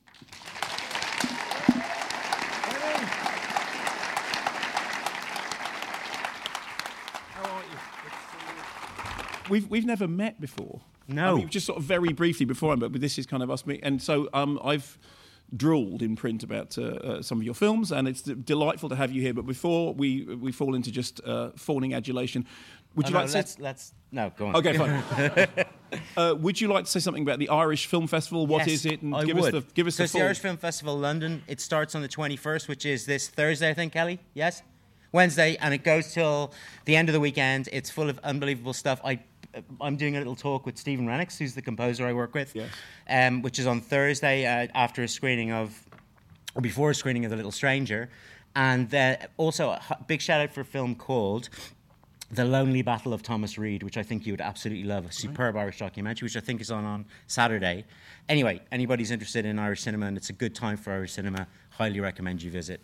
We've never met before. No. I mean, just sort of very briefly before, but this is kind of us meeting. And so I've drooled in print about some of your films, and it's delightful to have you here. But before we fall into just fawning adulation, would you like to say... No, go on. Okay, fine. Would you like to say something about the Irish Film Festival? What is it? And I give would. us the So it's the Irish Film Festival London. It starts on the 21st, which is this Thursday, I think, Kelly? Yes? Wednesday, and it goes till the end of the weekend. It's full of unbelievable stuff. I'm doing a little talk with Stephen Rennicks, who's the composer I work with, which is on Thursday after a screening of, or before a screening of The Little Stranger. And also a big shout out for a film called The Lonely Battle of Thomas Reid, which I think you would absolutely love, a superb Irish documentary, which I think is on Saturday. Anyway, anybody's interested in Irish cinema, and it's a good time for Irish cinema, highly recommend you visit.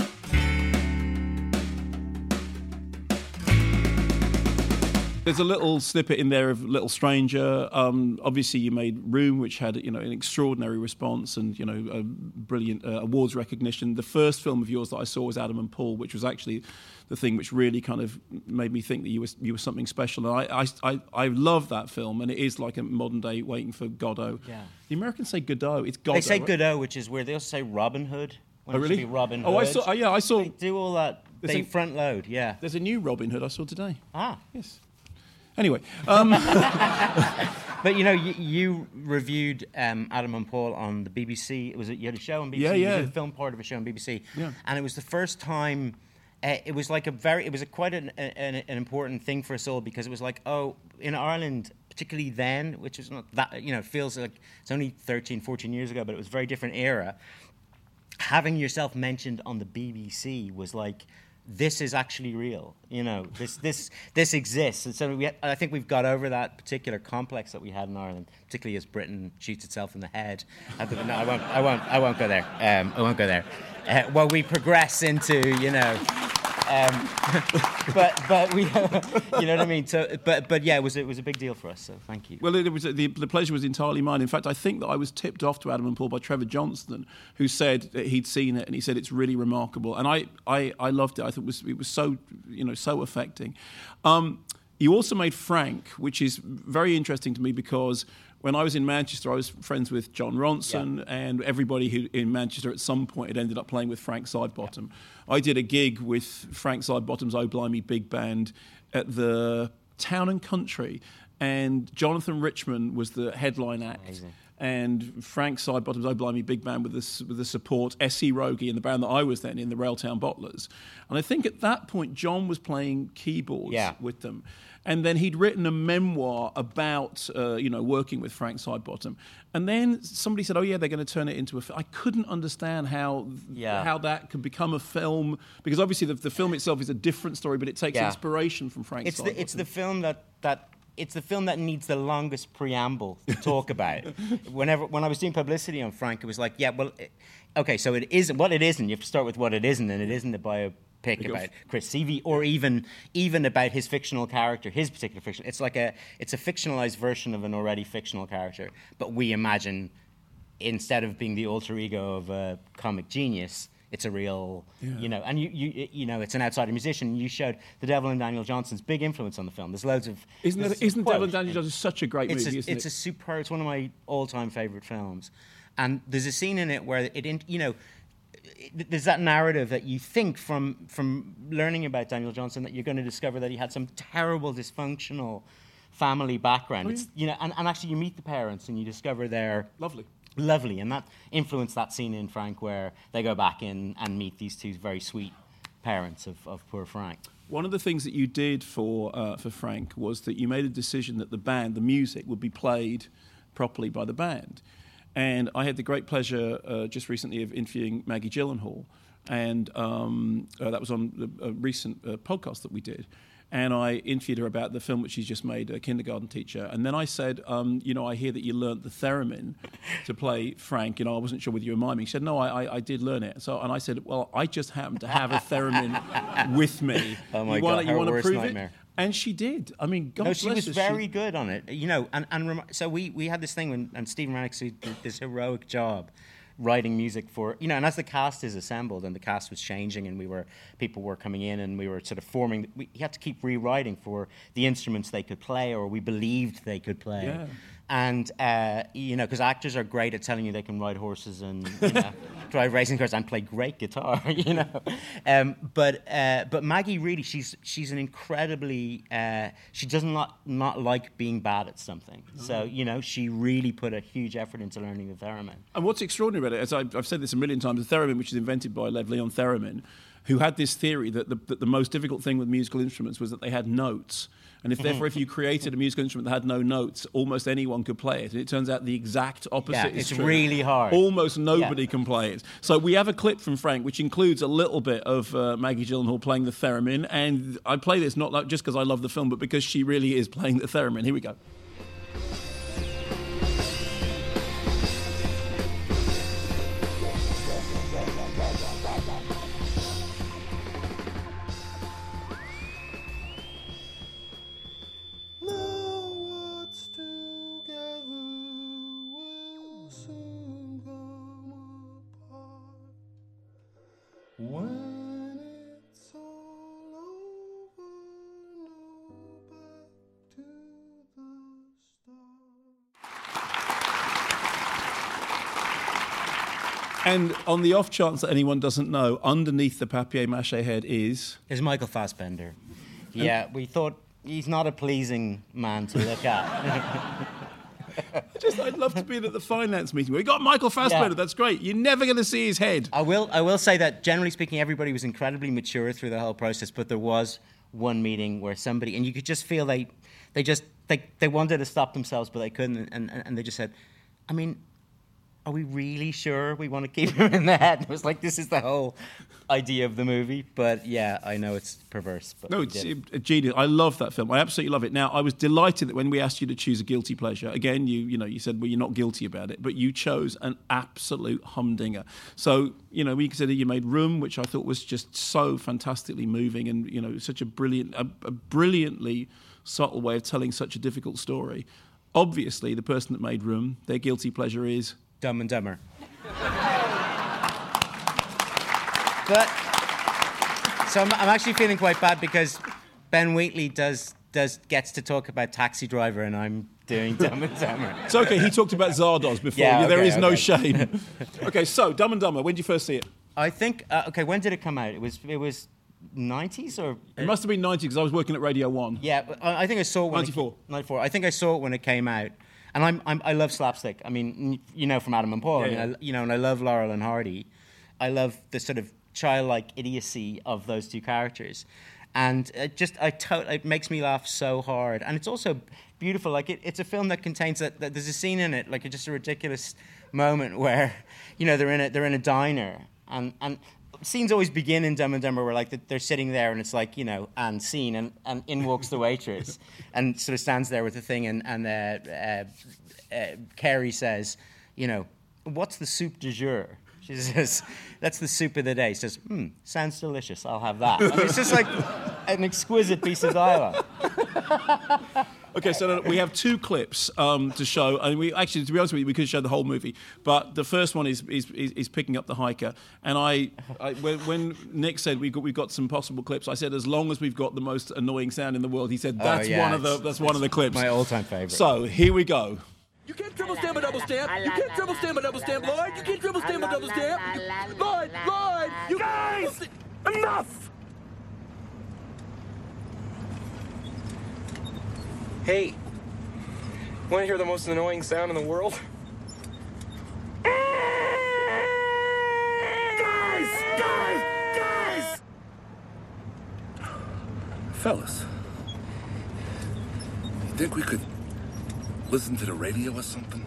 There's a little snippet in there of Little Stranger. Obviously, you made Room, which had an extraordinary response and a brilliant awards recognition. The first film of yours that I saw was Adam and Paul, which was actually the thing which really kind of made me think that you were something special. And I love that film, and it is like a modern day Waiting for Godot. Yeah. The Americans say Godot. It's Godot. They say right? Godot, which is weird. They also say Robin Hood. Oh, really? It should be Robin Hood. Oh, I saw. They do all that. They front load. Yeah. There's a new Robin Hood I saw today. Ah. Yes. Anyway, but you reviewed Adam and Paul on the BBC. You had a show on BBC. Yeah. You did a film part of a show on BBC. Yeah. And it was the first time. It was like quite an important thing for us all, because it was like, in Ireland, particularly then, which was not that, it feels like it's only 13, 14 years ago, but it was a very different era. Having yourself mentioned on the BBC was like, this is actually real, this exists. And so I think we've got over that particular complex that we had in Ireland, particularly as Britain shoots itself in the head. No, I won't go there. I won't go there. Well, we progress into, but we, you know what I mean. So, but yeah, it was a big deal for us. So thank you. Well, it was the pleasure was entirely mine. In fact, I think that I was tipped off to Adam and Paul by Trevor Johnston, who said that he'd seen it and he said it's really remarkable. And I loved it. I thought it was so so affecting. You also made Frank, which is very interesting to me because when I was in Manchester, I was friends with John Ronson, and everybody who in Manchester at some point had ended up playing with Frank Sidebottom. Yeah. I did a gig with Frank Sidebottom's Oh Blimey Big Band at the Town and Country, and Jonathan Richman was the headline act. Amazing. And Frank Sidebottom's Oh Blimey Big Band with the support, S.C. Rogie and the band that I was then in, the Railtown Bottlers. And I think at that point, John was playing keyboards with them. And then he'd written a memoir about, working with Frank Sidebottom. And then somebody said, oh, yeah, they're going to turn it into a film. I couldn't understand how that could become a film, because obviously the film itself is a different story, but it takes inspiration from Frank Sidebottom. It's the film it's the film that needs the longest preamble to talk about. When I was doing publicity on Frank, it was like, so it isn't what it isn't. You have to start with what it isn't, and it isn't a biopic about Chris Seavey or even about his fictional character, his particular fiction. It's a fictionalized version of an already fictional character, but we imagine instead of being the alter ego of a comic genius, it's a real, and you it's an outsider musician. You showed The Devil and Daniel Johnson's big influence on the film. There's loads of... Isn't Devil and Daniel Johnson such a great movie, isn't it? It's one of my all-time favourite films. And there's a scene in it where there's that narrative that you think from learning about Daniel Johnson that you're going to discover that he had some terrible dysfunctional family background. And actually you meet the parents and you discover they're... Lovely, and that influenced that scene in Frank where they go back in and meet these two very sweet parents of poor Frank. One of the things that you did for Frank was that you made a decision that the music would be played properly by the band. And I had the great pleasure just recently of interviewing Maggie Gyllenhaal, and that was on a recent podcast that we did. And I interviewed her about the film which she's just made, A Kindergarten Teacher. And then I said, I hear that you learnt the theremin to play Frank. I wasn't sure whether you were miming. She said, no, I did learn it. And I said, well, I just happen to have a theremin with me. Oh, my God, her worst prove nightmare. It? And she did. I mean, God bless her. No, she was very good on it. So we had this thing and Stephen Rannick did this heroic job writing music for, and as the cast is assembled and the cast was changing and people were coming in and we were sort of forming, we had to keep rewriting for the instruments they could play or we believed they could play. Yeah. And, because actors are great at telling you they can ride horses and drive racing cars and play great guitar, But Maggie really, she's an incredibly, she does not like being bad at something. So, she really put a huge effort into learning the theremin. And what's extraordinary about it, as I've said this a million times, the theremin, which is invented by Lev Leon Theremin, who had this theory that the most difficult thing with musical instruments was that they had notes. And if you created a musical instrument that had no notes, almost anyone could play it. And it turns out the exact opposite is true. It's really hard. Almost nobody can play it. So we have a clip from Frank, which includes a little bit of Maggie Gyllenhaal playing the theremin. And I play this not just because I love the film, but because she really is playing the theremin. Here we go. When it's all over, no back to the start. And on the off chance that anyone doesn't know, underneath the papier-mâché head is Michael Fassbender. Yeah, we thought he's not a pleasing man to look at. I'd love to be at the finance meeting. We got Michael Fassbender. Yeah. That's great. You're never going to see his head. I will say that generally speaking, everybody was incredibly mature through the whole process. But there was one meeting where somebody, and you could just feel they wanted to stop themselves, but they couldn't, and they just said, I mean, are we really sure we want to keep him in the head? It was like, this is the whole idea of the movie. But yeah, I know it's perverse. But no, it's genius. I love that film. I absolutely love it. Now, I was delighted that when we asked you to choose a guilty pleasure, again, you said, well, you're not guilty about it, but you chose an absolute humdinger. So, we consider you made Room, which I thought was just so fantastically moving and, such a brilliantly subtle way of telling such a difficult story. Obviously, the person that made Room, their guilty pleasure is Dumb and Dumber. But so I'm actually feeling quite bad because Ben Wheatley gets to talk about Taxi Driver and I'm doing Dumb and Dumber. It's okay. He talked about Zardoz before. Yeah, there is no shame. Okay, so Dumb and Dumber. When did you first see it? I think when did it come out? It was 90s or It must have been 90 because I was working at Radio 1. yeah, but I think I saw it when 94. 94. I think I saw it when it came out, and I love slapstick. I mean, you know, from Adam and Paul. Yeah, I mean, and I love Laurel and Hardy. I love the sort of childlike idiocy of those two characters, and it makes me laugh so hard, and it's also beautiful. Like it's a film that contains that there's a scene in it, like just a ridiculous moment where, you know, they're in a diner, and scenes always begin in Dumb and Dumber where like they're sitting there and it's like, you know, and scene, and in walks the waitress and sort of stands there with the thing, and Carrie says, you know, what's the soup du jour? She says, that's the soup of the day. She says, sounds delicious, I'll have that. I mean, it's just like an exquisite piece of dialogue. Okay, so we have two clips to show, and we actually, to be honest with you, we could show the whole movie. But the first one is picking up the hiker, and when Nick said we've got some possible clips, I said as long as we've got the most annoying sound in the world. He said that's one of the clips. My all-time favorite. So here we go. You can't triple stamp a double stamp. You can't triple stamp a double stamp, Lloyd. You can't triple stamp a double stamp. Lloyd, you guys, enough. Hey, want to hear the most annoying sound in the world? Guys! Fellas, you think we could listen to the radio or something?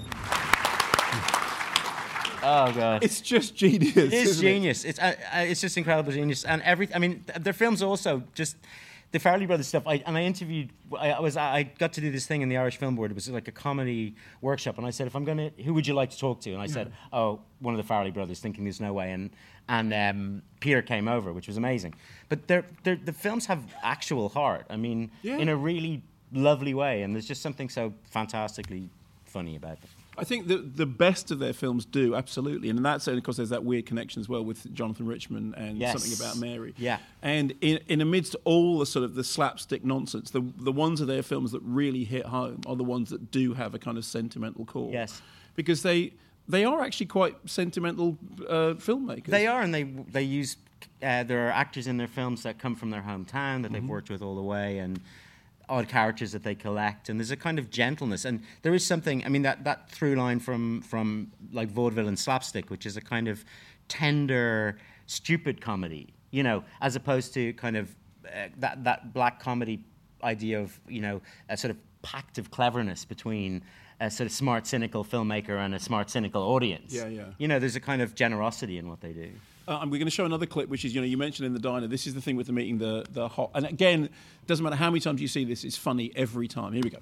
Oh god, it's just genius. It is genius. It's just incredible genius, and I mean, their films also just. The Farrelly Brothers stuff, I got to do this thing in the Irish Film Board. It was like a comedy workshop, and I said, who would you like to talk to? And I said, one of the Farrelly Brothers, thinking there's no way. And Peter came over, which was amazing. But the films have actual heart. I mean, in a really lovely way, and there's just something so fantastically funny about them. I think the best of their films do, absolutely. And in that sense, of course, there's that weird connection as well with Jonathan Richman and Something About Mary. Yeah. And in amidst all the sort of the slapstick nonsense, the ones of their films that really hit home are the ones that do have a kind of sentimental core. Yes. Because they are actually quite sentimental filmmakers. They are, and they use... there are actors in their films that come from their hometown that they've worked with all the way, and... odd characters that they collect, and there's a kind of gentleness, and there is something. I mean, that through line from like vaudeville and slapstick, which is a kind of tender, stupid comedy, you know, as opposed to kind of that black comedy idea of, you know, a sort of pact of cleverness between a sort of smart, cynical filmmaker and a smart, cynical audience. Yeah, yeah. You know, there's a kind of generosity in what they do. And we're going to show another clip, which is, you know, you mentioned in the diner, this is the thing with the meeting, the hot... And again, it doesn't matter how many times you see this, it's funny every time. Here we go.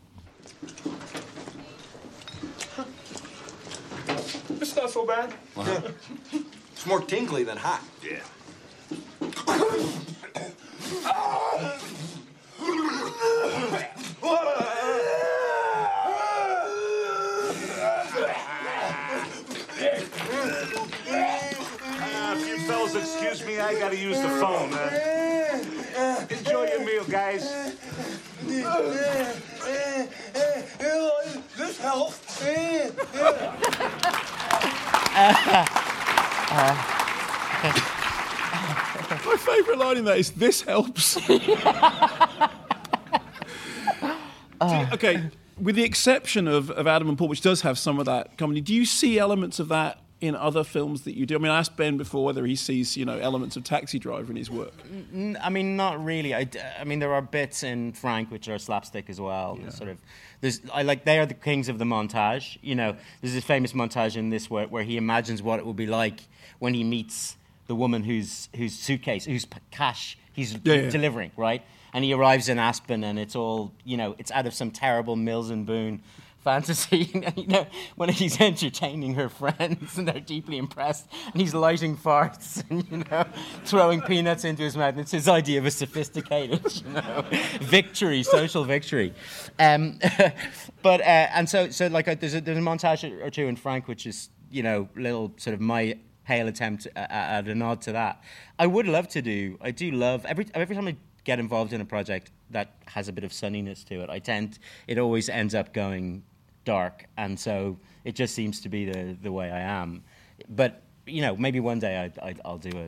It's not so bad. It's more tingly than hot. Yeah. If you fellas excuse me, I gotta use the phone. Enjoy your meal, guys. This helps. My favourite line in that is, "This helps." Okay, with the exception of Adam and Paul, which does have some of that comedy, do you see elements of that in other films that you do? I mean, I asked Ben before whether he sees, you know, elements of Taxi Driver in his work. I mean, not really. I mean, there are bits in Frank which are slapstick as well. Yeah. Sort of, they are the kings of the montage. You know, there's this famous montage in this where he imagines what it will be like when he meets the woman whose suitcase, whose cash he's delivering, right? And he arrives in Aspen, and it's all, you know, it's out of some terrible Mills and Boone fantasy, you know, when he's entertaining her friends and they're deeply impressed, and he's lighting farts and, you know, throwing peanuts into his mouth. It's his idea of a sophisticated, you know, victory, social victory. But so like there's a montage or two in Frank, which is, you know, little sort of my pale attempt at a nod to that. I do love every time I get involved in a project that has a bit of sunniness to it, it always ends up going dark, and so it just seems to be the way I am. But, you know, maybe one day I'll do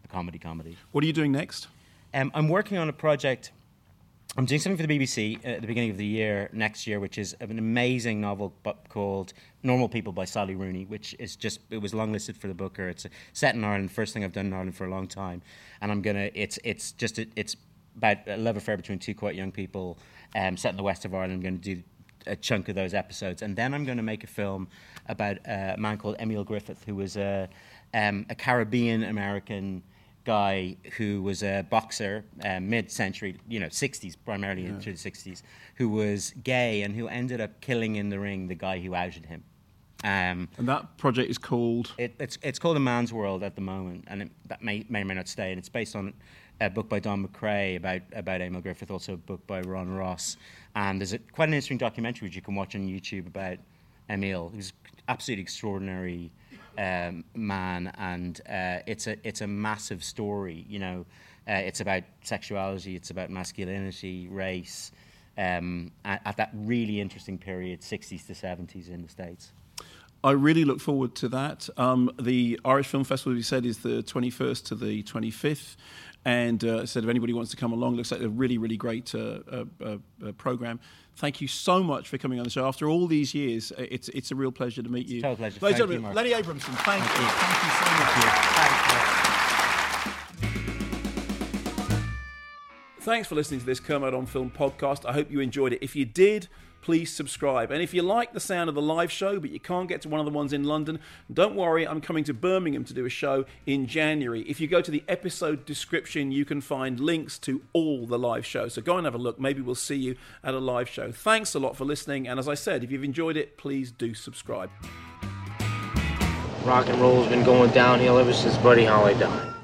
comedy. What are you doing next? I'm working on a project. I'm doing something for the BBC at the beginning of the year, next year, which is an amazing novel called Normal People by Sally Rooney, which is it was longlisted for the Booker. It's set in Ireland, first thing I've done in Ireland for a long time. And it's about a love affair between two quite young people set in the west of Ireland. I'm going to do a chunk of those episodes. And then I'm going to make a film about a man called Emil Griffith, who was a Caribbean-American guy who was a boxer, mid-century, 60s, primarily through the 60s, who was gay and who ended up killing in the ring the guy who outed him. And that project is called? It's called A Man's World at the moment, and that may or may not stay. And it's based on a book by Don McCrae about Emil Griffith, also a book by Ron Ross. And there's quite an interesting documentary which you can watch on YouTube about Emil. He was absolutely extraordinary man, and it's a massive story. It's about sexuality, it's about masculinity, race, at that really interesting period, 60s to 70s in the States. I really look forward to that. The Irish Film Festival, as you said, is the 21st to the 25th. And said if anybody wants to come along, looks like a really, really great programme. Thank you so much for coming on the show. After all these years, it's a real pleasure to meet you. It's a total pleasure. Ladies and Thank gentlemen, you, Lenny Abrahamson, thank you. Thank you so much. Thanks for listening to this Kermode on Film podcast. I hope you enjoyed it. If you did, please subscribe. And if you like the sound of the live show, but you can't get to one of the ones in London, don't worry, I'm coming to Birmingham to do a show in January. If you go to the episode description, you can find links to all the live shows. So go and have a look. Maybe we'll see you at a live show. Thanks a lot for listening. And as I said, if you've enjoyed it, please do subscribe. Rock and roll's been going downhill ever since Buddy Holly died.